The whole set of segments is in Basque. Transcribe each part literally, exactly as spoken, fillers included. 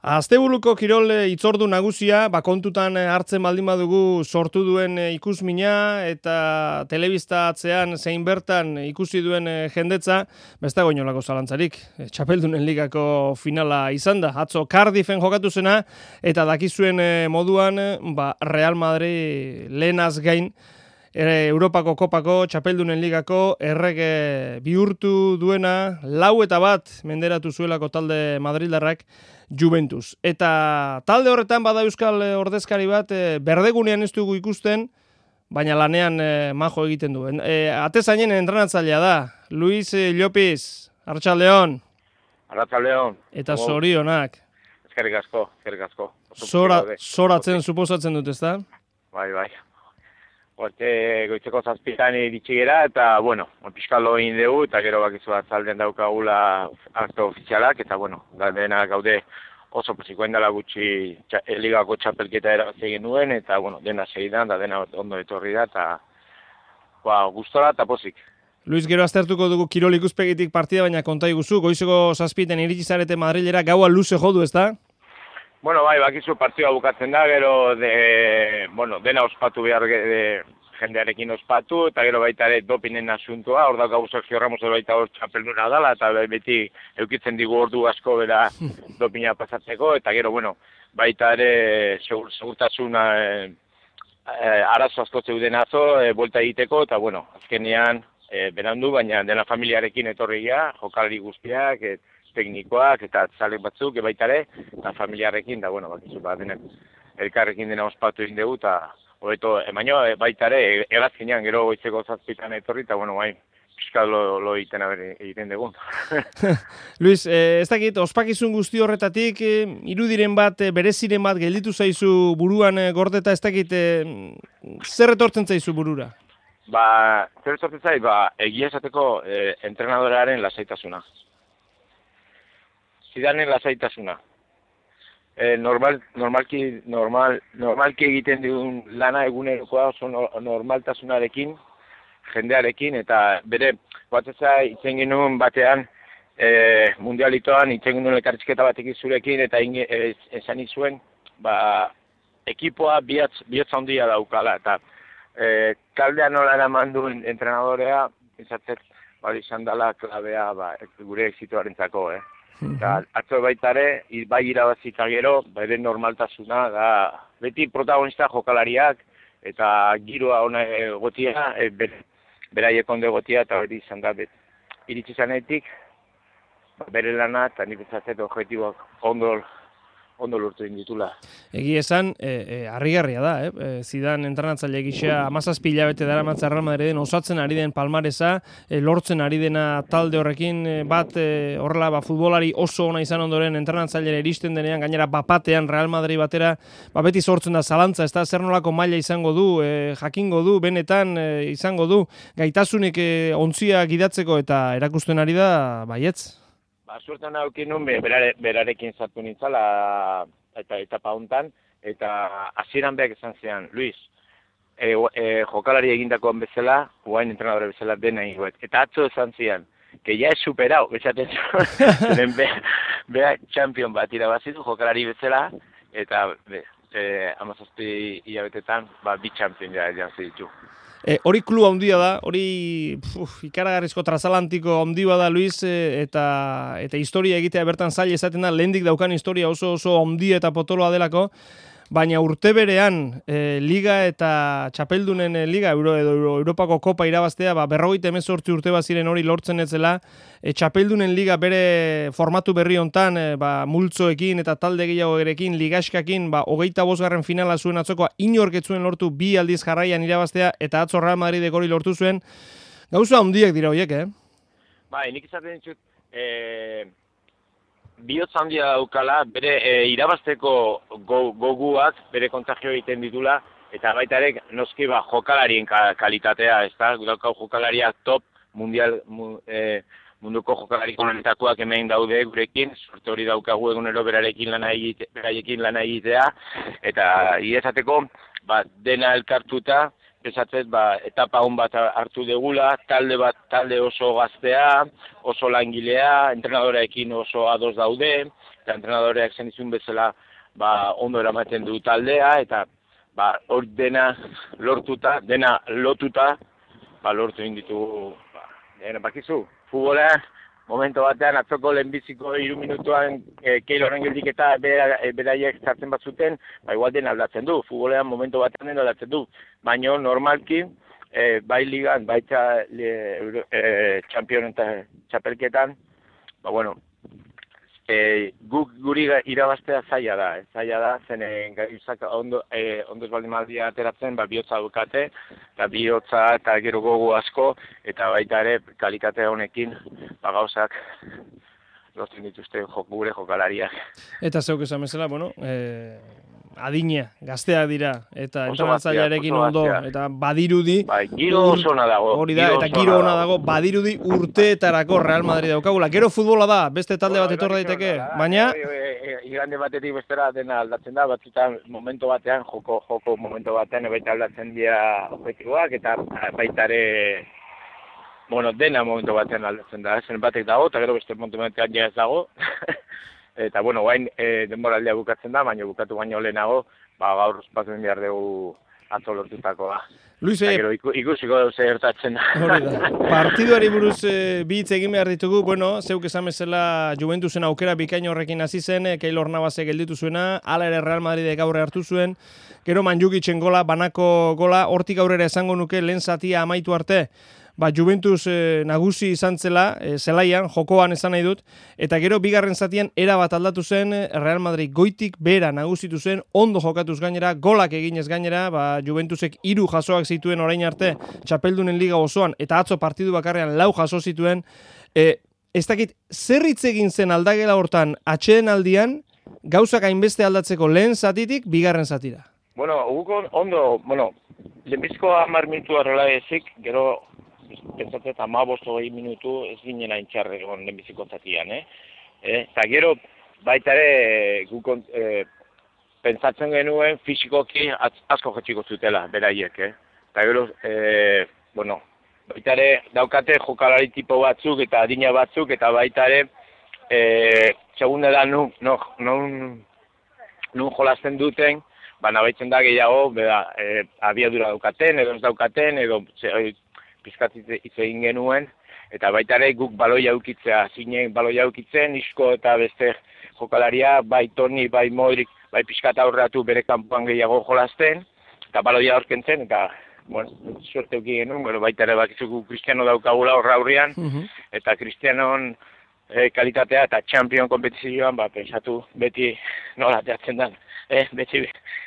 Asteburuko kirol hitzordu nagusia, ba kontutan hartzen baldin badugu sortu duen ikusmina eta telebista atzean zein bertan ikusi duen jendetza, beste goinolako zalantzarik. Txapeldunen ligako finala izan da. Atzo Cardiefen jokatu zena eta dakizuen moduan ba Real Madrid lehenaz gain Europako kopako, Txapeldunen ligako errege bihurtu duena lau eta bat menderatu zuelako talde madrildarrak Juventus. Eta talde horretan bada euskal ordezkari bat berdegunean ez dugu ikusten, baina lanean eh, majo egiten du. E, atezainen entrenatzailea da, Luis eh, Llopis, Arratsaldeon. Arratsaldeon. Eta zorionak. Eskerrik asko, eskerrik asko. Zora, zoratzen suposatzen dut, ezta? Bai, bai. Horte goitzeko zazpitan iritsi gera, eta, bueno, pixkalo egin dugu, eta gero bakizu bat zalden daukagula akto ofizialak, eta, bueno, dena gaude oso posikoen dela gutxi txa, ligako txapelketa erabazi egin nuen, eta, bueno, dena segidan, da dena ondo etorri da, eta, ba, gustora eta pozik. Luis, gero aztertuko dugu kirol ikuspegitik partida, baina konta iguzu, goizeko zazpiten iritsi zarete Madrilera, gaua luze jodu, ez da? Bueno, bai, bakizu partida bukatzen da, gero de, bueno, dena ospatu behar de, jendearekin ospatu, eta gero baita ere dopinen asuntoa, hor da gauzak ziorramos baita hor txapelduna dala, eta beti eukitzen digu ordu asko bera dopina pasatzeko, eta gero, bueno, baita ere segur, segurtasuna eh, eh, arazo asko zeuden atzo, eh, buelta egiteko, eta bueno, azkenean eh, berandu, baina dena familiarekin etorria, jokalari guztiak, et, teknikoak eta zalek batzuk baitare eta familiarrekin da bueno bakizu ba denek elkarrekin dena ospatu egin dugu ta hobeto emaino baitare erazkinean gero goizeko zazpitan etorri ta bueno bai fiskal lo, lo egiten egiten dugu. Luis, eh, ez dakit ospakizun guzti horretatik eh, irudiren bat eh, bereziren bat gelditu zaizu buruan eh, gordeta ez dakit eh, zer etortzen zaizu burura? Ba, zer etortzen zaiz ba egia esateko eh, entrenadorearen lasaitasuna. Zidanen lasaitasuna. E, normal, normalki, normal, normalki egiten digun lana egunerokoa oso normaltasunarekin, jendearekin, eta bere, batzeza itzen genuen batean, e, mundialitoan itzen genuen elkarrizketa batekin zurekin, eta inge, e, esan izuen, ba, ekipoa bihotz, bihotz handia daukala, eta e, taldean nola eraman duen entrenadorea, izatzet, bali izan dela klabea ba, gure exitoarentzako, eh? Eta atzo baitare, bai irabazita gero, bere normaltasuna da beti protagonista jokalariak eta giroa ona egotia, e, beraiek ondo egotia eta hori izan da iritsi zanetik bere lana eta nik pentsatzen objektiboak ondo ondo lortu egin ditula. Egi esan, e, e, harrigarria da, eh? Zidan entrenatzaile gisa hamazazpi hilabete daramatza Real Madriden osatzen ari den palmaresa, e, lortzen ari dena talde horrekin e, bat e, horrela ba, futbolari oso ona izan ondoren entrenatzailera iristen denean, gainera bapatean Real Madrid batera, ba, beti sortzen da zalantza, ez da zer nolako maila izango du, e, jakingo du, benetan e, izango du, gaitasunik e, ontzia gidatzeko eta erakusten ari da, baietz? Ba, suertan haukin nun, berare, berarekin zartu nintzala eta etapa hontan, eta hasieran behar esan zean, Luis, e, e, jokalari egindakoan bezala, guain entrenadore bezala dena ingoet. Eta atzo esan zian, que ya es superau, bezaten zuen, beha champion bat irabazitu jokalari bezala, eta be, e, amazazpi hilabetetan, ba, bi champion ja jantzi ditu. E, hori klua handia da, hori uf, ikaragarrizko transatlantiko handia da, Luis, e, eta eta historia egitea bertan zaila esaten da, lehendik daukan historia oso oso handia eta potoloa delako, baina urte berean e, liga eta txapeldunen e, liga Euro, edo Euro, Europako kopa irabaztea, ba, berrogeita hemezortzi urte baziren hori lortzen etzela, e, txapeldunen liga bere formatu berri hontan, e, ba, multzoekin eta talde gehiago erekin, ligaskakin, ba, hogeita bosgarren finala zuen atzokoa, inork ez zuen lortu bi aldiz jarraian irabaztea, eta atzo Real Madridek hori lortu zuen, gauza handiak dira horiek, eh? Bai, nik izaten ditut, eh... bihotz handia daukala, bere e, irabazteko go, goguak bere kontagio egiten ditula, eta baita ere noski ba, jokalarien ka, kalitatea, ez da, daukau jokalariak top, mundial, mu, e, munduko jokalari konenetakoak hemen daude gurekin, sorte hori daukagu egunero berarekin lana egite, beraiekin lana egitea, eta iezateko ba, dena elkartuta, esatzet, ba, etapa hon bat hartu degula, talde bat, talde oso gaztea, oso langilea, entrenadoreekin oso ados daude, eta entrenadoreak zen izun bezala, ba, ondo eramaten du taldea, eta ba, hor dena lortuta, dena lotuta, ba, lortu egin ditugu, ba, dena bakizu, futbola, momento batean, atzoko lehenbiziko hiru minutuan e, Keiloren geldik eta beraiek zartzen bat zuten, ba, igual den aldatzen du, futbolean momento batean den aldatzen du, baina normalki, e, bai ligan, bai txa, e, e, txampion eta txapelketan, ba, bueno, E, guk guri irabaztea zaila da, eh? zaila da, zen gauzak ondo, e, ondo ez baldin maldia ateratzen, ba, bihotza dukate, eta bihotza eta gero gogu asko, eta baita ere kalitatea honekin, ba, gauzak lortzen dituzte jok, gure jokalariak. Eta zeuk esan bezala, bueno, eh, adina, gazteak dira, eta entrenatzailearekin ondo, eta badirudi... Bai, giro oso ona dago. Hori da, eta giro ona dago, badirudi urteetarako Real Madrid daukagula. Gero futbola da, beste talde bat etor daiteke, baina... Igande batetik bestera dena aldatzen da, batzutan momento batean, joko, joko momento batean, baita aldatzen dira objektiboak, eta baita ere... Bueno, dena momento batean aldatzen da, zen batek dago, eta gero beste momento batean ja ez dago. Eta, bueno, guain e, denboraldea bukatzen da, baina bukatu baino lehenago, ba, gaur ospatu behar dugu atzo lortutakoa. Luis, gero iku, ikusiko dut zer gertatzen da. Hori da. Partiduari buruz e, bi hitz egin behar ditugu, bueno, zeuk esan bezala Juventusen aukera bikain horrekin hasi zen, e, Keylor Navasek gelditu zuena, hala ere Real Madridek aurre hartu zuen, gero Mandzukitzen gola, banako gola, hortik aurrera esango nuke lehen zatia amaitu arte, ba, Juventus e, nagusi izan zela, e, zelaian, jokoan esan nahi dut, eta gero bigarren zatian era bat aldatu zen, Real Madrid goitik bera nagusitu zen, ondo jokatuz gainera, golak eginez gainera, ba, Juventusek hiru jasoak zituen orain arte, txapeldunen liga osoan, eta atzo partidu bakarrean lau jaso zituen, e, ez dakit, zer hitz egin zen aldagela hortan, atxeen aldian, gauzak hainbeste aldatzeko lehen zatitik, bigarren zatira. Bueno, guk ondo, bueno, lehenbizko hamar minutu arrela ezik, gero pentsatzen eta hamabost hogei minutu ez ginen aintxarre egon lehenbiziko zatian, eh? Eh? Eta gero, baita ere, guk eh, pentsatzen genuen fisikoki asko jetxiko zutela, beraiek, eh? Eta gero, eh, bueno, baita ere, daukate jokalari tipo batzuk eta adina batzuk, eta baita ere, eh, segunde da nun, nun, nun, nun jolasten duten, baina baitzen da gehiago, beda, eh, abiadura daukaten, edo ez daukaten, edo pizkatitz hitz egin genuen, eta baita ere guk baloia aukitzea, zinen baloia aukitzen, Isco eta beste jokalaria, bai Toni, bai Modric, bai pizkat aurratu bere kanpoan gehiago jolasten, eta baloia aurkentzen, eta, bueno, suerte euki genuen, bueno, baita ere bakizugu Cristiano daukagula horra aurrian, uh-huh. Eta Cristianon eh, kalitatea eta champion kompetizioan, ba, pensatu beti nola teatzen den, eh, beti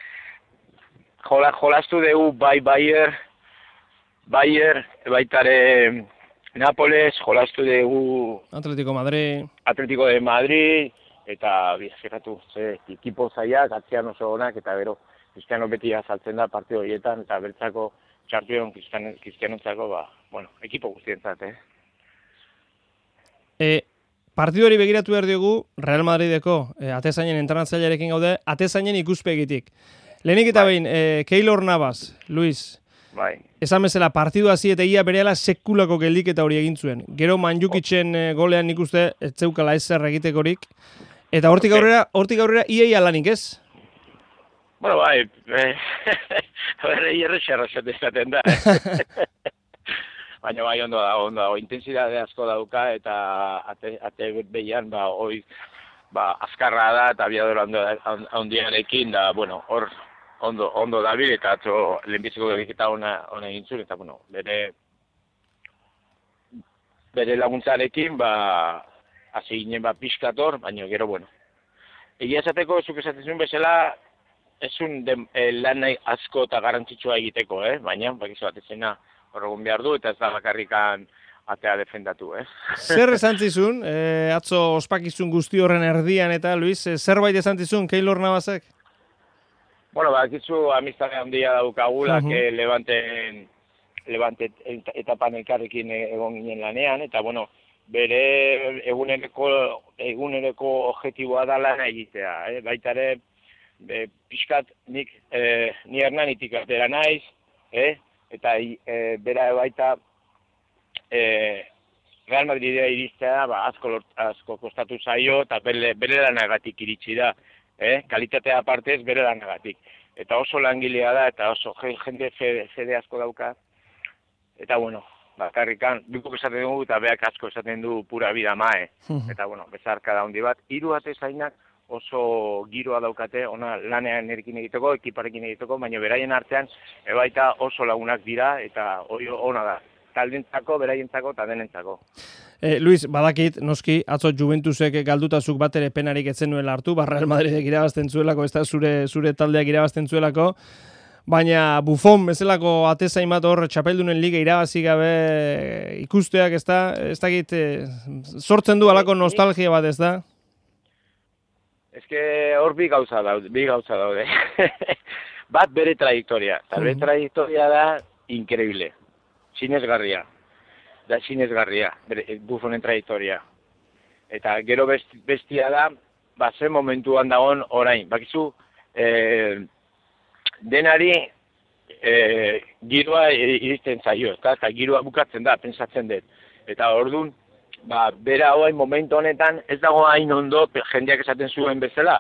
Jola, jolastu dugu bai Bayer, Bayer, baitare Nápoles, jolastu dugu Atletico Madrid, Atletico de Madrid, eta fijatu, ze, ekipo zaiak, atzean oso onak, eta gero, Cristiano beti azaltzen da partido horietan, eta bertzako Champion Cristianontzako, ba, bueno, ekipo guztientzat, eh? E, partidu hori begiratu behar diogu, Real Madrideko, e, atezainen entrenatzailearekin gaude, atezainen ikuspegitik. Lehenik eta behin, e, Keylor Navas, Luis, bai. Esan bezala, partidu hasi eta ia berehala sekulako geldiketa hori egin zuen. Gero Mandzukitzen e, golean nik uste, ez zeukala ezer egitekorik. Eta hortik okay. aurrera, hortik aurrera iei alanik, ez? Bueno, bai, berre hierrexarra esaten da. Baina bai, ondo da, ondo da, intensidade asko dauka, eta ate, ate behian, ba, hoi, ba, azkarra da, eta abiadora handiarekin, da, bueno, hor, ondo, ondo dabil, eta atzo lehenbiziko egiketa ona, ona egin zuen, eta, bueno, bere, bere laguntzarekin, ba, hasi ginen, ba, pixkator, baina gero, bueno. Egia esateko, zuk esaten zuen bezala, ez un eh, lan nahi asko eta garrantzitsua egiteko, eh? Baina, bakizu bat ezena horregun behar du, eta ez da bakarrikan atea defendatu, eh? Zer esan zizun, eh, atzo ospakizun guzti horren erdian eta, Luis, eh, zerbait esan zizun, Keylor Navasek? Bueno, bakizu amistade handia daukagula, uh-huh. que Levanten, Levante etapan elkarrekin egon ginen lanean, eta, bueno, bere egunereko, egunereko objektiboa da lana egitea, eh? Baita ere, Be, pixkat nik eh, ni Hernanitik atera naiz, eh? Eta eh, bera baita eh, Real Madridea iristea, ba, asko, asko kostatu zaio, eta bere, bere lanagatik iritsi da. Eh? Kalitatea partez bere lanagatik. Eta oso langilea da, eta oso jende fede, fede asko dauka. Eta, bueno, bakarrikan, bikok esaten dugu, eta beak asko esaten du pura vida mae. Eta, bueno, bezarka da handi bat. Hiru atezainak oso giroa daukate, ona lanean erekin egiteko, ekiparekin egiteko, baina beraien artean, ebaita oso lagunak dira, eta hori ona da. Taldentzako, beraientzako eta denentzako. Eh, Luis, badakit, noski, atzo Juventusek galdutazuk bat ere penarik etzen nuela hartu, Real Madridek irabazten zuelako, ez da zure, zure taldeak irabazten zuelako, baina Buffon bezalako atezain bat hor txapeldunen liga irabazi gabe ikusteak, ez da, ez dakit, eh, sortzen du alako nostalgia bat, ez da? Ez que hor bi gauza daude, bi gauza daude. Bat bere trajektoria, eta bere trajektoria da increíble. Sinesgarria, da sinesgarria, Buffonen trajektoria. Eta gero best, bestia da, ba, ze momentuan dagoen orain. Bakizu, eh, denari eh, giroa iristen zaio, eta, eta giroa bukatzen da, pensatzen dut. Eta orduan, ba, bera hoain momentu honetan, ez dago hain ondo jendeak esaten zuen bezala.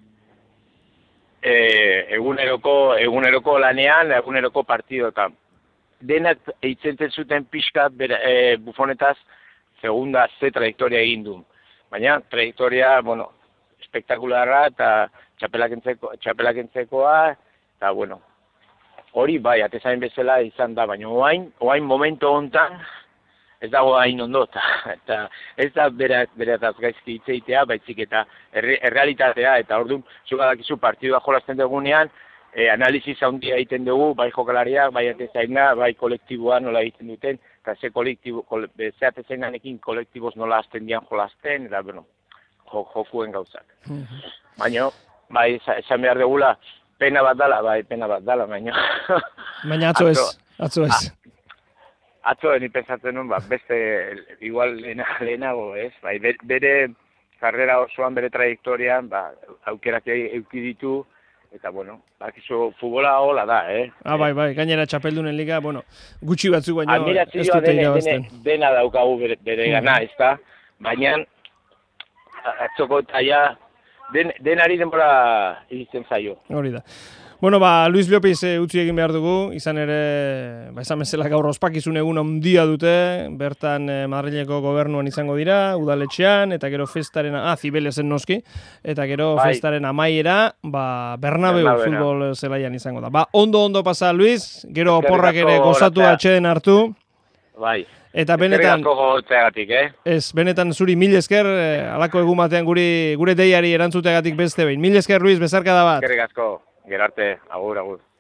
E, eguneroko, eguneroko lanean, eguneroko partidoetan. Denak eitzenten zuten pixka e, Buffonetaz segunda ze trajektoria egin du. Baina trajektoria, bueno, espektakularra eta txapelakentzekoa, eta bueno, hori bai, atezain bezala izan da, baina oain, oain momento hontan ez dago hain ondo, eta ez da berataz gaizki hitzeitea, baitzik eta errealitatea, eta orduan, zugadakizu partidua jolasten dugunean, E, analiziz handia egiten dugu, bai jokalariak, bai atezaina, bai kolektiboa nola egiten duten, eta ze kolektibo, kole, ze atezainanekin kolektiboz nola azten dian jolasten, eta, bueno, jo, jokuen gauzak. Baina, bai, esan behar dugula, pena bat dala, bai, pena bat dala, baina... Baina atzo ez, atzo ez. Atzo, ni pensatzen nuen, ba, beste, igual lehenago, ez, bai, bere karrera osoan, bere trajektorian, ba, aukerak euki ditu, eta, bueno, bakizu futbola hola da, eh? Ah, bai, bai, gainera txapeldunen liga, bueno, gutxi batzuk baino ez dute irabazten. Dena daukagu bere, bere gana, ez da? Baina, atzoko eta ja, den, denari denbora egiten zaio. Hori da. Bueno, ba, Luis Llopis e, utzi egin behar dugu, izan ere, ba, esan bezala gaur ospakizun egun handia dute, bertan e, Madrileko gobernuan izango dira, udaletxean, eta gero festaren, ah, Zibelesen noski, eta gero bai. Festaren amaiera, ba, Bernabeu futbol zelaian izango da. Ba, ondo-ondo pasa, Luis, gero oporrak ere gozatu atxeden hartu. Bai. Eta benetan, eh? Ez, benetan zuri mil esker, eh, alako egun batean guri, gure deiari erantzuteagatik beste behin. Mil esker, Luis, bezarka da bat. Eskerrik asko. Gerarte, agur, agur.